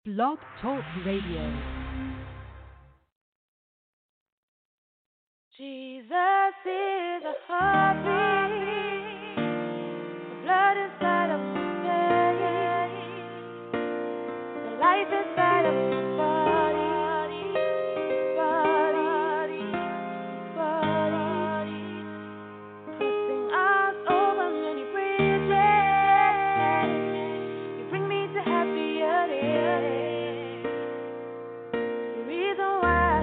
Blog Talk Radio. Jesus is a heartbeat, the blood inside of my veins, the life inside of my body, crossing us over many bridges. You bring me to happier days. The reason why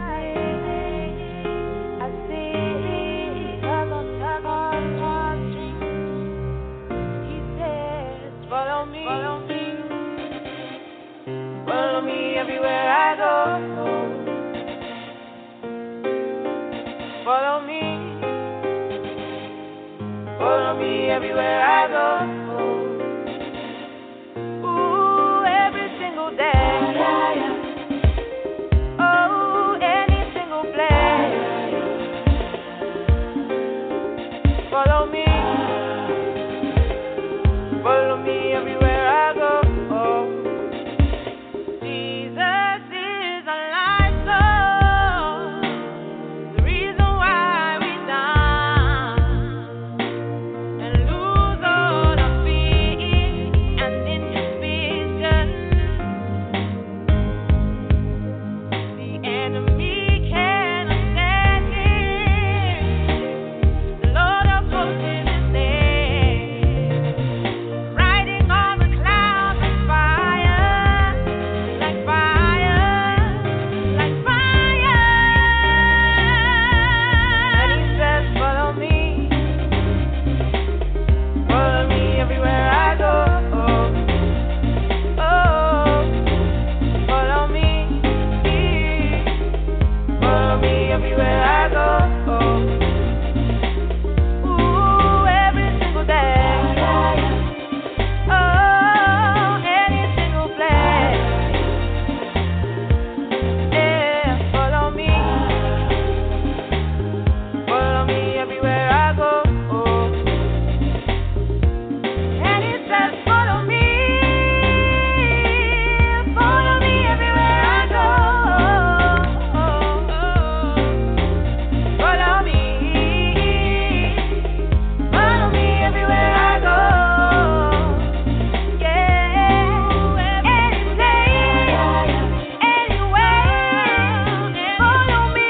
I sing along the heartstrings. He says, follow me, follow me everywhere I go. Follow me everywhere I go. Ooh, every single day. Oh, any single place. Follow me everywhere I go. Oh, Jesus is a light source, the reason why we dance and lose all our fear and inhibition. The enemy cannot stand here. The Lord of hosts is his name, riding on the clouds like fire, like fire, like fire. And he says, follow me everywhere I go. Oh, follow me everywhere I go. Ooh, every single day. Oh, any single place. Yeah, follow me everywhere I go. And he says, follow me everywhere I go. Follow me everywhere I go. Yeah, any place, anywhere. Follow me.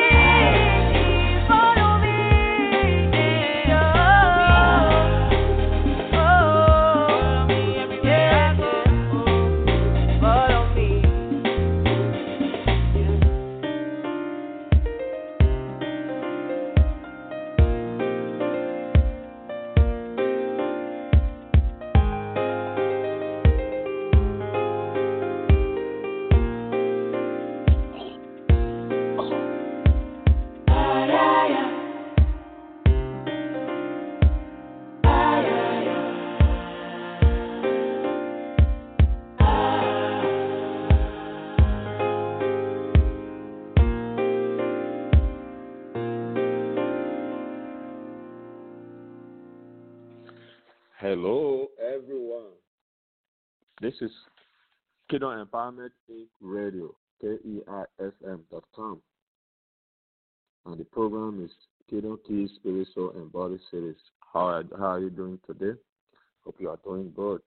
Hello, everyone. This is Kingdom Empowerment Inc. Radio, KEIFM.com. And the program is Kingdom Keys Spiritual and Body Series. How are you doing today? Hope you are doing good.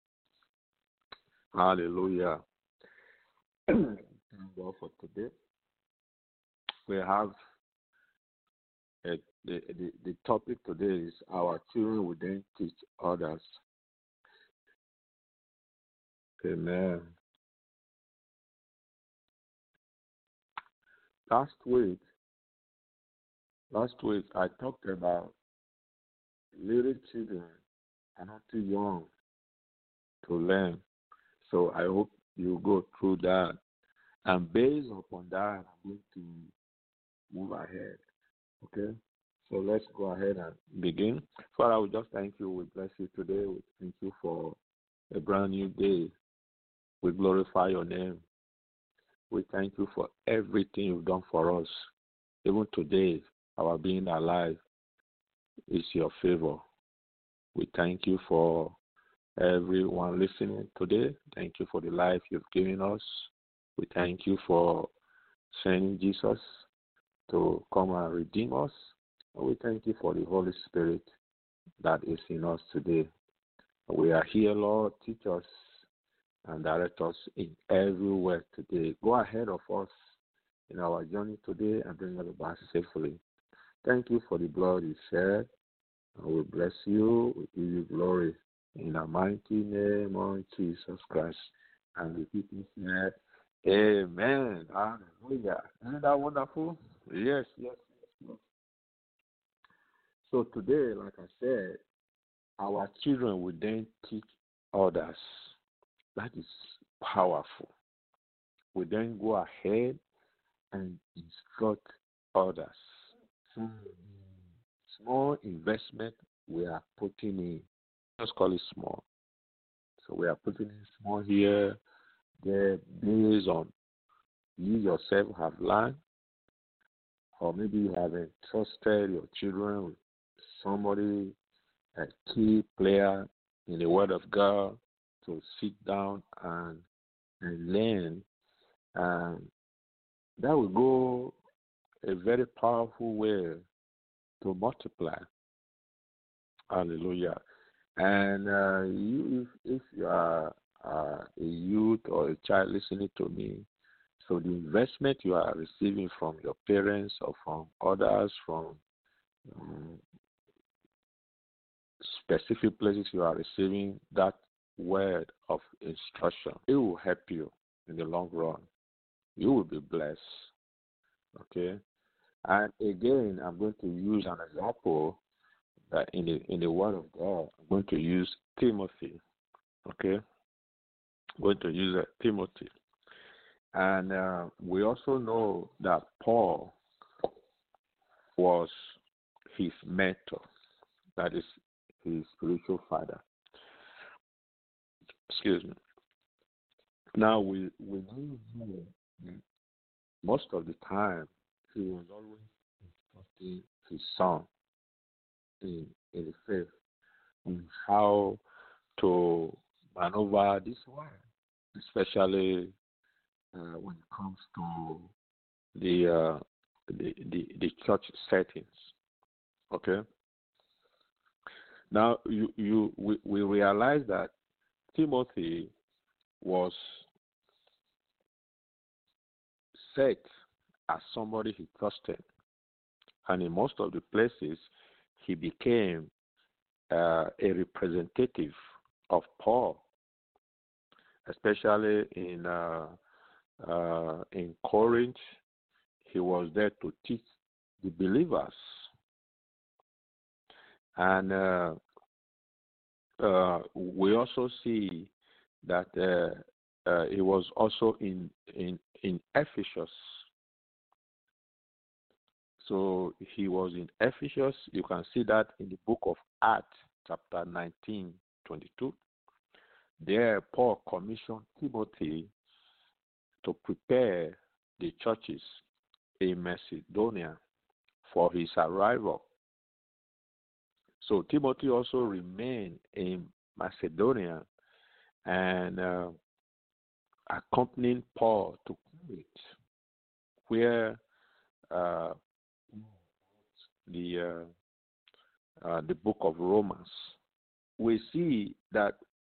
Hallelujah. Thank God for today. We have the topic today is our children will then teach others. Amen. Last week I talked about little children are not too young to learn. So I hope you go through that. And based upon that, I'm going to move ahead. Okay? So let's go ahead and begin. Father, we just thank you. We bless you today. We thank you for a brand new day. We glorify your name. We thank you for everything you've done for us. Even today, our being alive is your favor. We thank you for everyone listening today. Thank you for the life you've given us. We thank you for sending Jesus to come and redeem us. And we thank you for the Holy Spirit that is in us today. We are here, Lord. Teach us and direct us in every way today. Go ahead of us in our journey today and bring us back safely. Thank you for the blood you shed. And we bless you. We give you glory in the mighty name of Jesus Christ. And the people said, Amen. Hallelujah. Isn't that wonderful? Yes, yes, yes. So today, like I said, our children will then teach others. That is powerful. We then go ahead and instruct others. So small investment we are putting in, let's call it small. So we are putting in small here, there, based on you yourself have learned, or maybe you have entrusted your children with somebody, a key player in the Word of God, to sit down and learn. That will go a very powerful way to multiply. Hallelujah. And you, if you are a youth or a child listening to me, so the investment you are receiving from your parents or from others, from specific places you are receiving that word of instruction, it will help you in the long run. You will be blessed. Okay? And again, I'm going to use an example that in the Word of God. I'm going to use Timothy. Okay? I'm going to use Timothy. And we also know that Paul was his mentor. That is his spiritual father. Excuse me. Now, we know most of the time he was always instructing his son in the faith on how to maneuver this world, especially when it comes to the church settings. Okay. Now we realize that Timothy was set as somebody he trusted, and in most of the places he became a representative of Paul, especially in Corinth. He was there to teach the believers, and we also see that he was also in Ephesus. So he was in Ephesus. You can see that in the book of Acts, chapter 19:22. There, Paul commissioned Timothy to prepare the churches in Macedonia for his arrival. So Timothy also remained in Macedonia and accompanied Paul to Corinth, where the book of Romans. We see that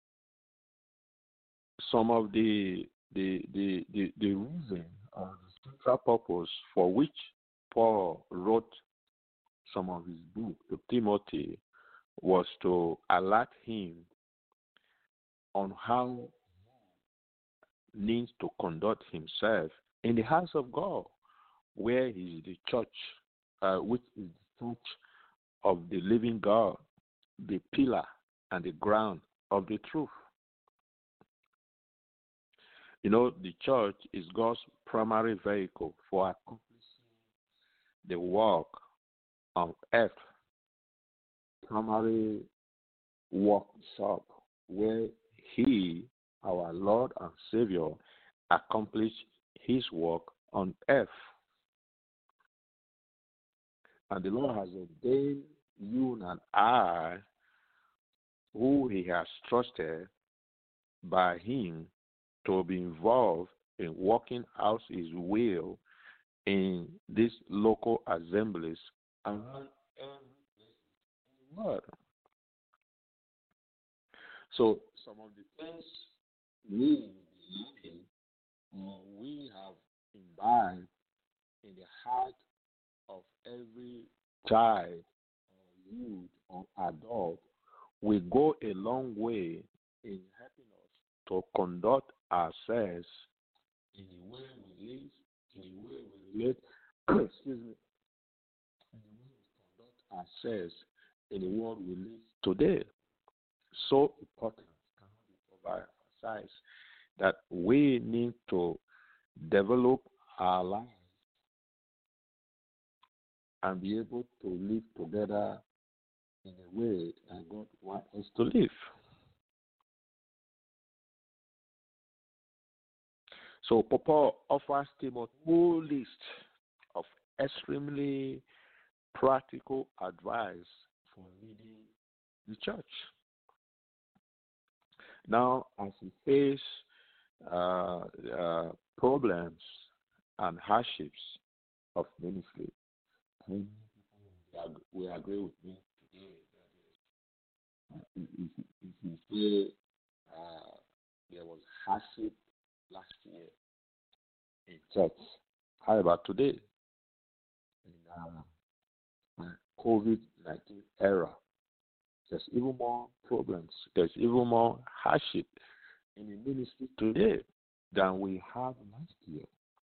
some of the reason or the central purpose for which Paul wrote some of his book to Timothy was to alert him on how he needs to conduct himself in the house of God, where he is the church, which is the church of the living God, the pillar and the ground of the truth. You know, the church is God's primary vehicle for accomplishing the work on earth, primary workshop where He, our Lord and Savior, accomplished His work on earth. And the Lord has ordained you and I who he has trusted by him to be involved in working out his will in these local assemblies around every world. So some of the things we believe or we have imbibed in the heart of every child or youth or adult will go a long way in helping us to conduct ourselves in the way we live, in the way we relate, excuse me, in the way we conduct ourselves in the world we live today. So important, cannot be overemphasized, that we need to develop our lives and be able to live together in a way that God wants us to live. So Papa offers Timothy a whole list of extremely practical advice for leading the church. Now, as we face problems and hardships of ministry, I think we agree with me today that if you say there was hardship last year in church, how about today in COVID-19 era? There's even more problems. There's even more hardship in the ministry today than we had last year.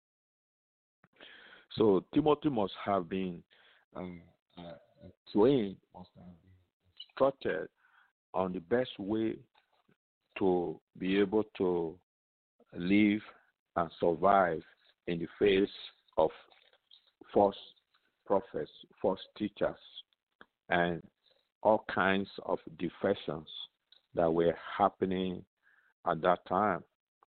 So Timothy must have been trained, must have been instructed on the best way to be able to live and survive in the face of false prophets, false teachers, and all kinds of defections that were happening at that time.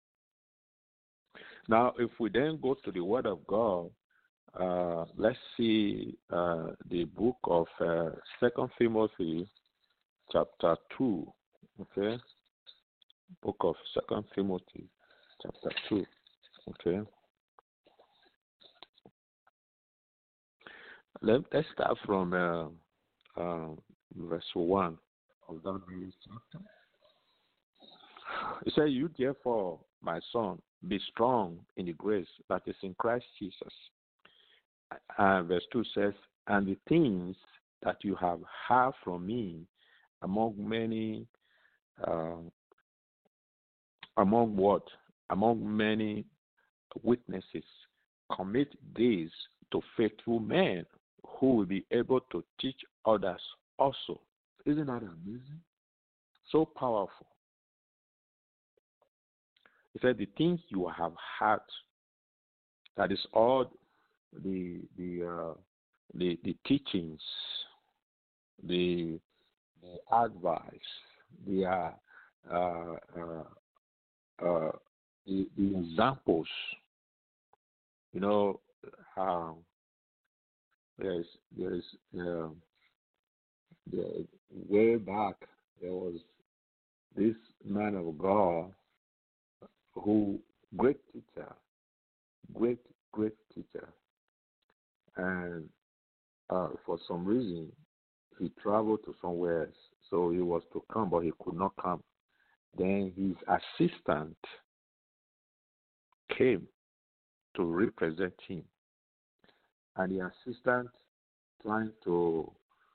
Now, if we then go to the Word of God, let's see the book of 2 Timothy chapter 2, okay? Book of 2 Timothy chapter 2, okay? Let's start from verse 1 of that very chapter. It says, "You therefore, my son, be strong in the grace that is in Christ Jesus." Verse 2 says, "And the things that you have heard from me among many, among many witnesses, commit these to faithful men who will be able to teach others also." Isn't that amazing? So powerful. He said, "The things you have heard," that is all the teachings, the advice, the examples. You know, way back there was this man of God who great teacher, great teacher, and for some reason he traveled to somewhere else, so he was to come, but he could not come. Then his assistant came to represent him, and the assistant trying to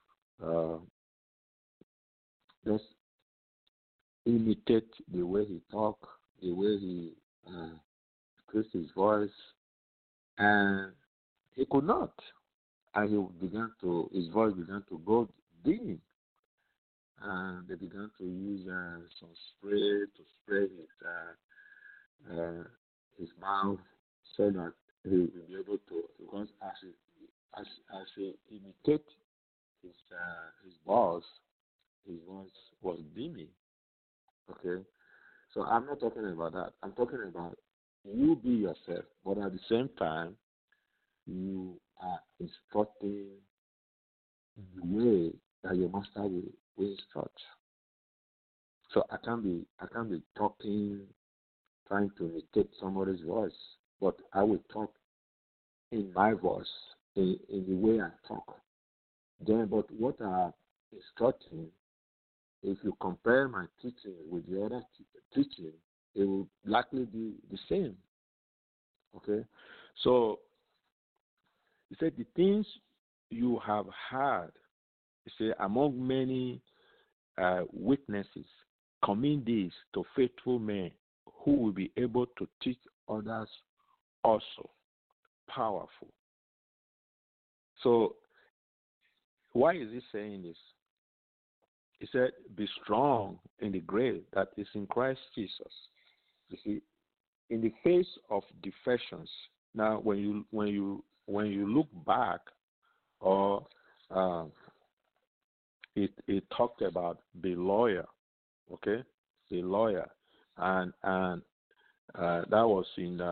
just imitate the way he talked, the way he increased his voice, and he could not. And his voice began to go dim, and they began to use some spray to spray his mouth so that he will be able to, because as he imitated his boss, his voice was dimming. Okay, so I'm not talking about that. I'm talking about you be yourself, but at the same time, you are instructing in the way that your master will instruct. So I can't be talking, trying to imitate somebody's voice, but I will talk in my voice, in the way I talk. Then, but what I'm instructing, if you compare my teaching with the other teaching, it will likely be the same. Okay, so he said the things you have heard, he said, among many witnesses, commit this to faithful men who will be able to teach others also. Powerful. So why is he saying this? He said, "Be strong in the grace that is in Christ Jesus." You see, in the face of defections. Now, when you look back, or uh, it talked about be loyal, okay, be loyal, and that was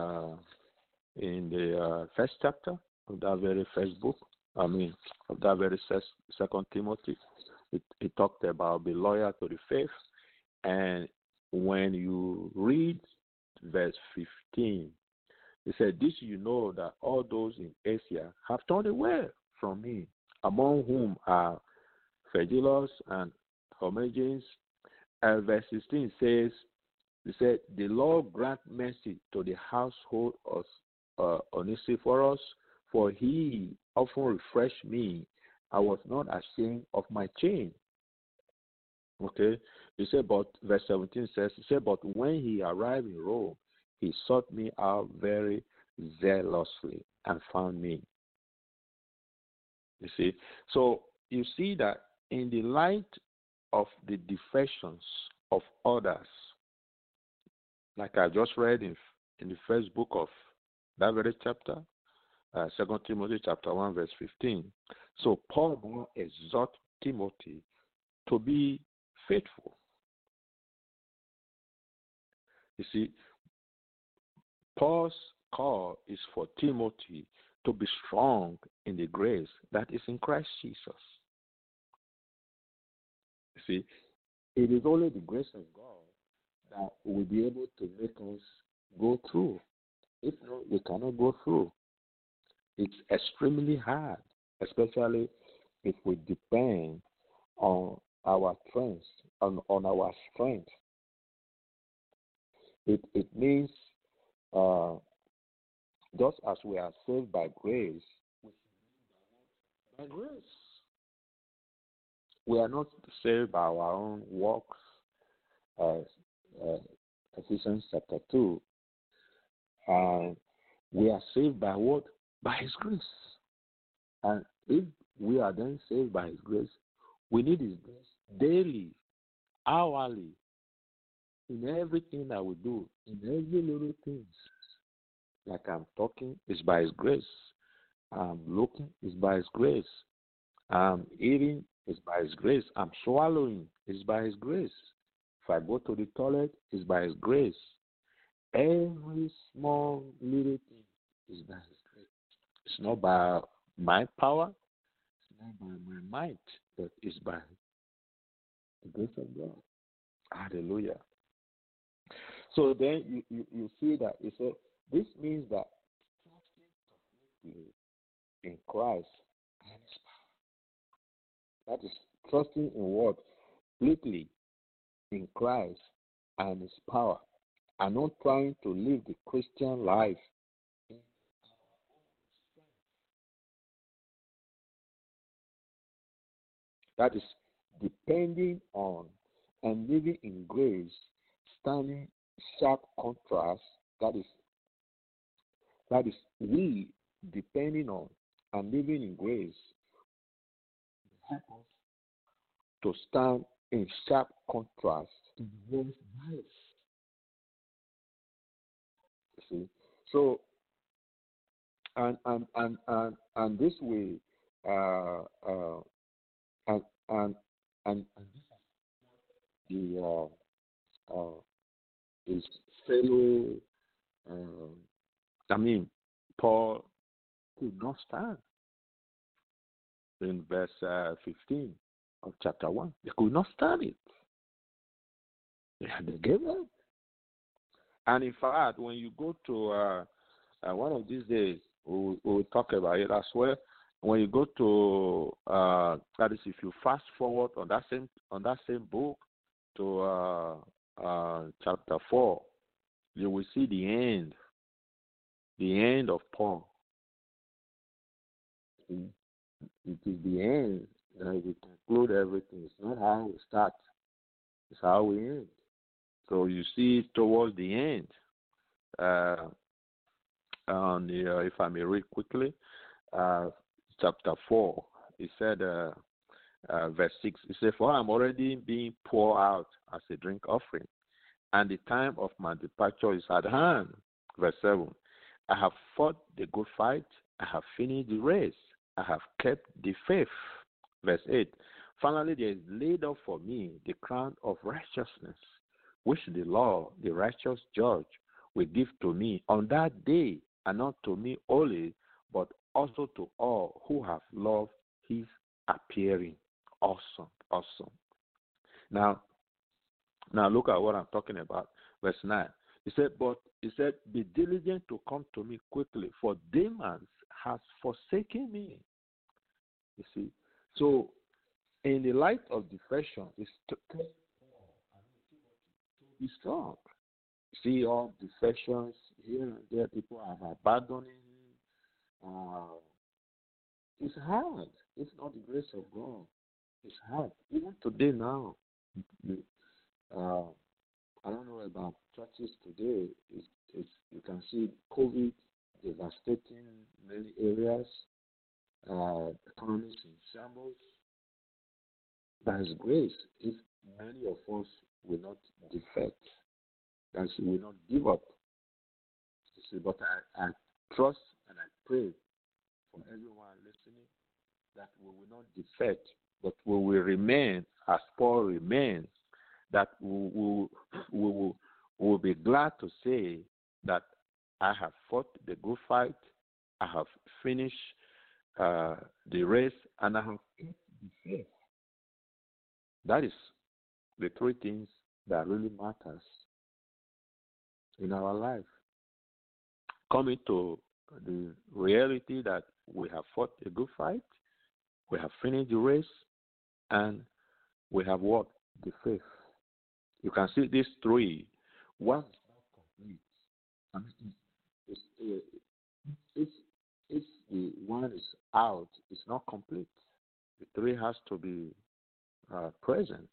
in the first chapter of that very first book. I mean, of that very second Timothy. It talked about be loyal to the faith, and when you read verse 15, it said, "This you know that all those in Asia have turned away from me, among whom are Phygelus and Hermogenes." And verse 16 says, "He said, the Lord grant mercy to the household of Onesiphorus, for he often refreshed me. I was not ashamed of my chain." Okay, he said, but verse 17 says, he said, "But when he arrived in Rome, he sought me out very zealously and found me." You see, so you see that in the light of the defections of others, like I just read in the first book of that very chapter, 2 Timothy chapter 1, verse 15. So Paul now exhort Timothy to be faithful. You see, Paul's call is for Timothy to be strong in the grace that is in Christ Jesus. You see, it is only the grace of God that will be able to make us go through. If not, we cannot go through. It's extremely hard, especially if we depend on our strength, on our strength. It means uh, just as we are saved by grace, by grace. We are not saved by our own works. Uh, uh, Ephesians chapter 2. And we are saved by what? By His grace. And if we are then saved by His grace, we need His grace daily, hourly, in everything that we do, in every little things. Like I'm talking, it's by His grace. I'm looking, it's by His grace. I'm eating, it's by His grace. I'm swallowing, it's by His grace. If I go to the toilet, it's by His grace. Every small little thing is by His grace. It's not by my power, it's not by my might, but it's by the grace of God. Hallelujah. So then you see that it said this means that in Christ and His power. That is trusting in what? Completely in Christ and His power. And not trying to live the Christian life. That is depending on and living in grace, standing sharp contrast. That is we depending on and living in grace help us to stand in sharp contrast to the world's life. See, so and this way, uh, uh, and and the his fellow, uh, I mean, Paul could not stand in verse 15 of chapter 1. They could not stand it. Yeah, they gave up. And in fact, when you go to one of these days, we'll talk about it as well. When you go to that is, if you fast forward on that same book to chapter 4, you will see the end of Paul. It is the end that we conclude everything. It's not how we start; it's how we end. So you see towards the end, uh, if I may read quickly, uh, chapter 4, it said, verse 6, it said, "For I am already being poured out as a drink offering, and the time of my departure is at hand." Verse 7, "I have fought the good fight, I have finished the race, I have kept the faith." Verse 8, "Finally there is laid up for me the crown of righteousness, which the Lord, the righteous judge, will give to me on that day, and not to me only, but also to all who have loved his appearing." Awesome, awesome. Now, look at what I'm talking about. Verse 9. He said, "Be diligent to come to me quickly, for Demas has forsaken me." You see, so in the light of defection, it's to be strong. See all defections here and there, people are abandoning him. It's hard. It's not the grace of God. It's hard. Even today now, uh, I don't know about churches today. You can see COVID devastating many areas. Economies in shambles. That is grace. If many of us will not defect, that we will not give up. You see, but I trust and I pray for everyone listening that we will not defect, but we will remain as Paul remains, that we will be glad to say that I have fought the good fight, I have finished the race, and I have kept the faith. That is the three things that really matters in our life. Coming to the reality that we have fought a good fight, we have finished the race, and we have what? The faith. You can see these three. One is not complete. I mean, if, if the one is out, it's not complete. The three has to be present.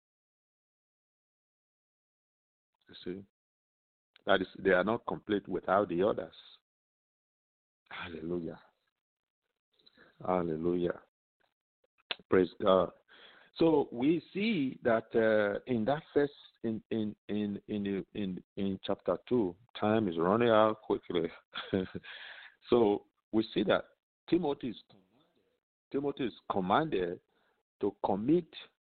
You see, that is, they are not complete without the others. Hallelujah. Hallelujah. Praise God. So we see that in that first in chapter 2, time is running out quickly. So we see that Timothy is commanded to commit.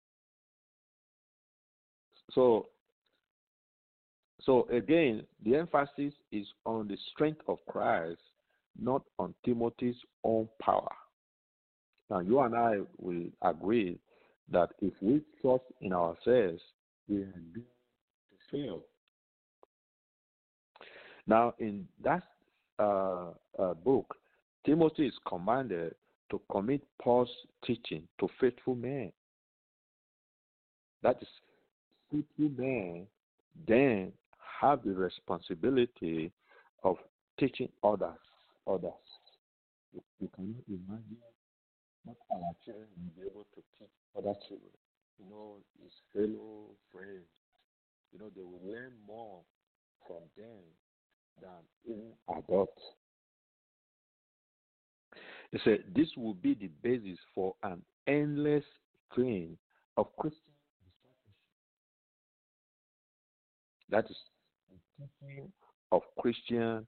So again, the emphasis is on the strength of Christ, not on Timothy's own power. Now, you and I will agree that if we trust in ourselves, we are doomed to fail. Now, in that book, Timothy is commanded to commit Paul's teaching to faithful men. That is, faithful men then have the responsibility of teaching others. You cannot imagine what our children will be able to teach other children. His fellow friends. They will learn more from them than even adults. He said this will be the basis for an endless train of Christian discipleship. That is the teaching of Christian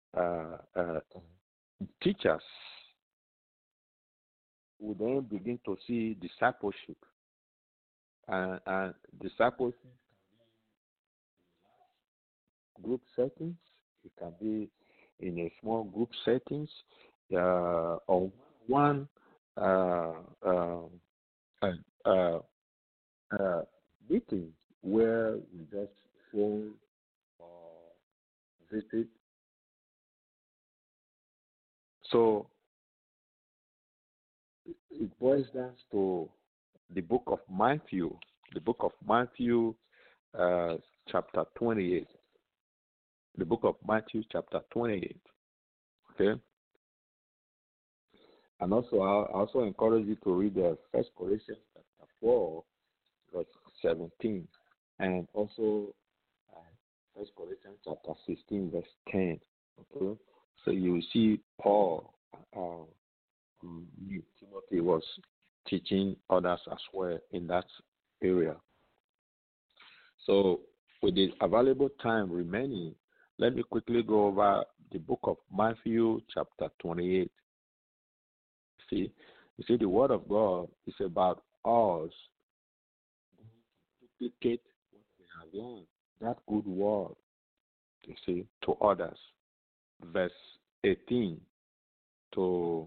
teachers will then begin to see discipleship. And discipleship group settings. It can be in a small group settings or one meeting where we just phone or visit. So it boils down to the book of Matthew, uh, chapter 28. The book of Matthew, chapter 28. Okay? And also, I also encourage you to read the First Corinthians chapter 4, verse 17, and also First Corinthians chapter 16, verse 10. Okay? So you will see Paul, Timothy was teaching others as well in that area. So with the available time remaining, let me quickly go over the book of Matthew, chapter 28. You see, the Word of God is about us duplicate what we have learned, that good word, you see, to others. Verse 18 to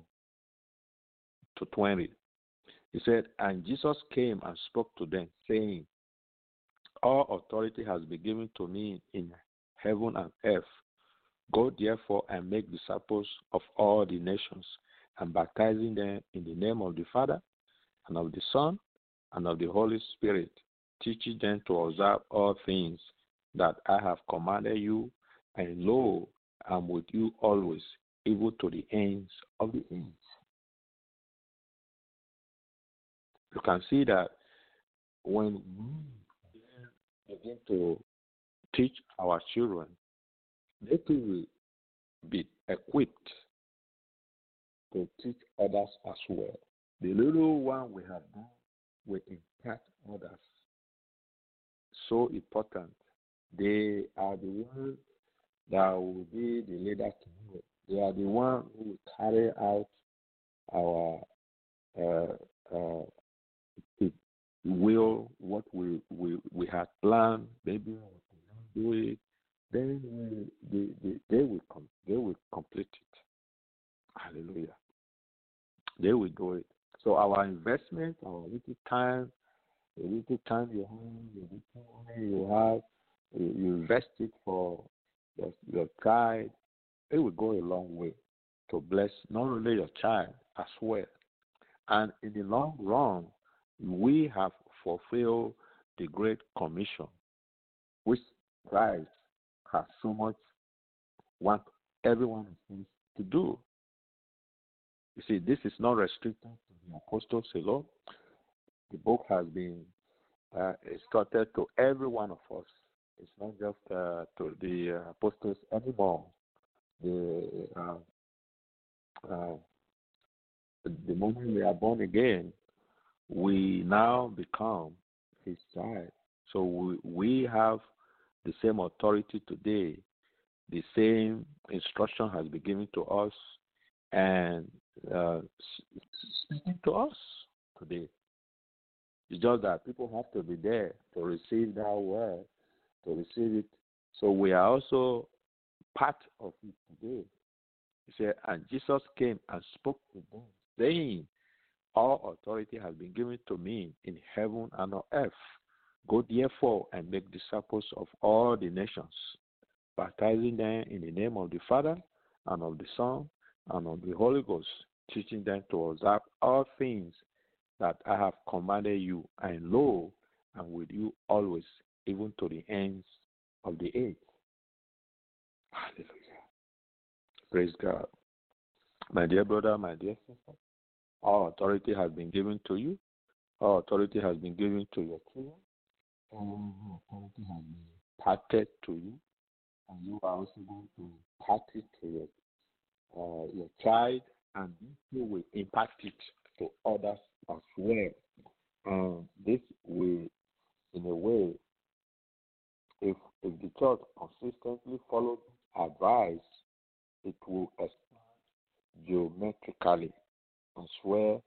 20. He said, and Jesus came and spoke to them, saying, all authority has been given to me in heaven and earth. Go therefore and make disciples of all the nations, and baptizing them in the name of the Father, and of the Son, and of the Holy Spirit, teaching them to observe all things that I have commanded you, and lo, I'm with you always, even to the ends of the age. You can see that when we begin to teach our children, they too will be equipped to teach others as well. The little one we have done will impact others. So important. They are the ones that will be the leader tomorrow. They are the ones who will carry out our will, what we had planned. Maybe we don't do it. Then they will complete it. Hallelujah. They will do it. So our investment, our little time you have, you invest it for your child. It will go a long way to bless not only your child as well. And in the long run, we have fulfilled the Great Commission, which Christ has so much want everyone to do. You see, this is not restricted to the apostles alone. The book has been instructed to every one of us. It's not just to the apostles anymore. The moment we are born again, we now become his child. So we have the same authority today. The same instruction has been given to us and speaking to us today. It's just that people have to be there to receive that word, to receive it. So we are also part of it today. He said, and Jesus came and spoke to them, saying, all authority has been given to me in heaven and on earth. Go therefore and make disciples of all the nations, baptizing them in the name of the Father and of the Son and of the Holy Ghost, teaching them to observe all things that I have commanded you, and lo, I'm with you always, even to the ends of the age. Hallelujah. Praise God. My dear brother, my dear sister, all authority has been given to you. All authority has been given to your children. All authority has been parted to you, and you are also going to part it to your child, and you will impact it to others as well. This will, in a way, if the church consistently follows advice, it will expand geometrically as well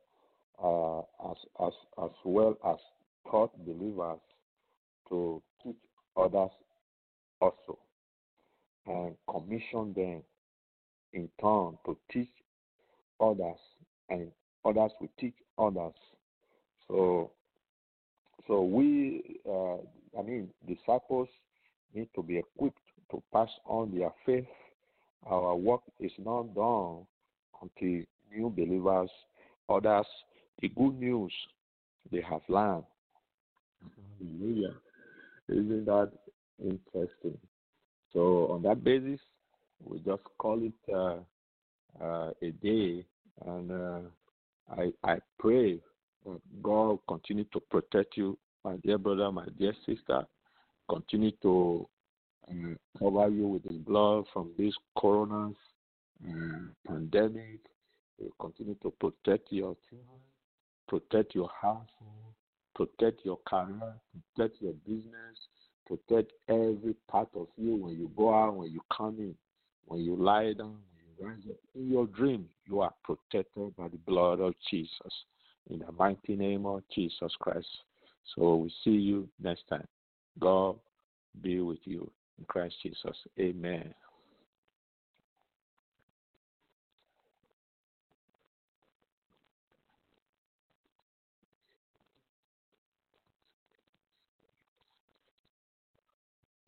as taught believers to teach others also, and commission them in turn to teach others, and others will teach others. So we disciples need to be equipped to pass on their faith. Our work is not done until new believers, others, the good news they have learned. Hallelujah. Isn't that interesting? So on that basis, we just call it a day, and I pray that God continue to protect you, my dear brother, my dear sister, continue to cover you with His blood from this corona pandemic. He continue to protect your children, protect your household, protect your career, protect your business, protect every part of you when you go out, when you come in, when you lie down, when you rise up. In your dream, you are protected by the blood of Jesus. In the mighty name of Jesus Christ. So we see you next time. God be with you in Christ Jesus. Amen.